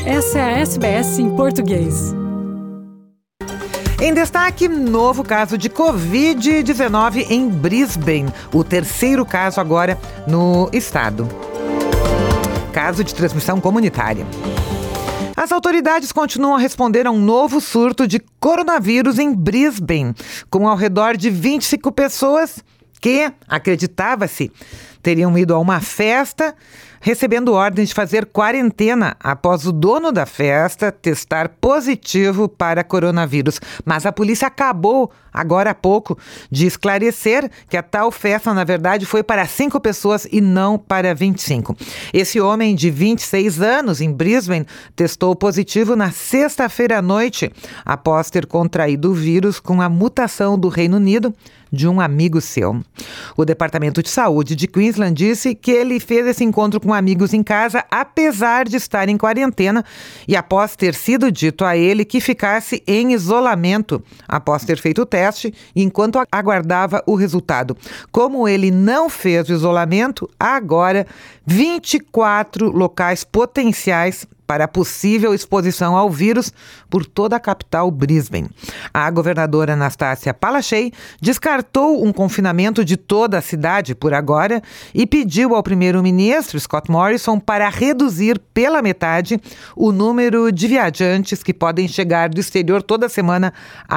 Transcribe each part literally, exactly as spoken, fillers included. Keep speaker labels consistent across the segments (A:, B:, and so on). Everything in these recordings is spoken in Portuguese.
A: Essa é a S B S em português.
B: Em destaque, novo caso de covid dezenove em Brisbane. O terceiro caso agora no estado. Caso de transmissão comunitária. As autoridades continuam a responder a um novo surto de coronavírus em Brisbane, com ao redor de vinte e cinco pessoas que, acreditava-se, teriam ido a uma festa, recebendo ordens de fazer quarentena após o dono da festa testar positivo para coronavírus. Mas a polícia acabou, agora há pouco, de esclarecer que a tal festa, na verdade, foi para cinco pessoas e não para vinte e cinco. Esse homem de vinte e seis anos, em Brisbane, testou positivo na sexta-feira à noite, após ter contraído o vírus com a mutação do Reino Unido de um amigo seu. O Departamento de Saúde de Queensland disse que ele fez esse encontro com amigos em casa, apesar de estar em quarentena e após ter sido dito a ele que ficasse em isolamento após ter feito o teste enquanto aguardava o resultado. Como ele não fez o isolamento, agora vinte e quatro locais potenciais para possível exposição ao vírus por toda a capital Brisbane. A governadora Anastácia Palaszczuk descartou um confinamento de toda a cidade por agora e pediu ao primeiro-ministro Scott Morrison para reduzir pela metade o número de viajantes que podem chegar do exterior toda semana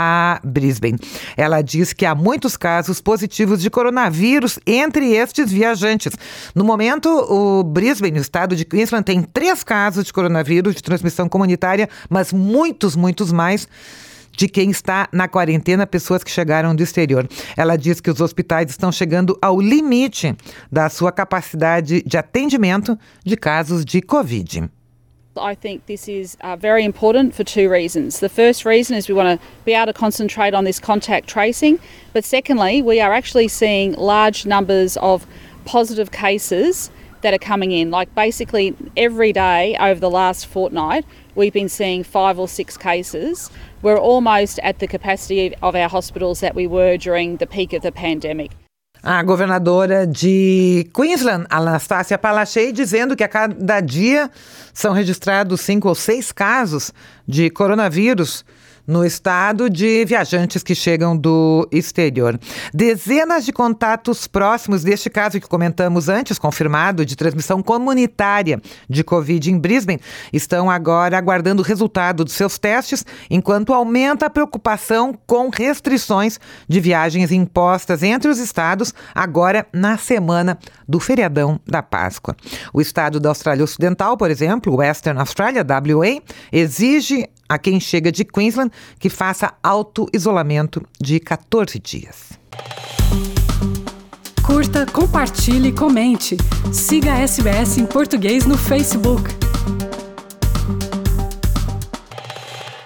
B: a Brisbane. Ela diz que há muitos casos positivos de coronavírus entre estes viajantes. No momento, o Brisbane, o estado de Queensland, tem três casos de coronavírus vírus de transmissão comunitária, mas muitos, muitos mais de quem está na quarentena, pessoas que chegaram do exterior. Ela diz que os hospitais estão chegando ao limite da sua capacidade de atendimento de casos de Covid.
C: I think this is uh, very important for two reasons. The first reason is we want to be able to concentrate on this contact tracing, but secondly, we are actually seeing large numbers of positive cases that are coming in. Like basically every day over the last fortnight, we've been seeing five or six cases. We're almost at the capacity of our hospitals that we were during the peak of the pandemic.
B: A governadora de Queensland, Anastácia Palaszczuk, dizendo que a cada dia são registrados cinco ou seis casos de coronavírus no estado de viajantes que chegam do exterior. Dezenas de contatos próximos deste caso que comentamos antes, confirmado, de transmissão comunitária de Covid em Brisbane, estão agora aguardando o resultado dos seus testes, enquanto aumenta a preocupação com restrições de viagens impostas entre os estados, agora na semana do feriadão da Páscoa. O estado da Austrália Ocidental, por exemplo, Western Australia, W A, exige a quem chega de Queensland que faça auto-isolamento de catorze dias.
A: Curta, compartilhe e comente. Siga a S B S em português no Facebook.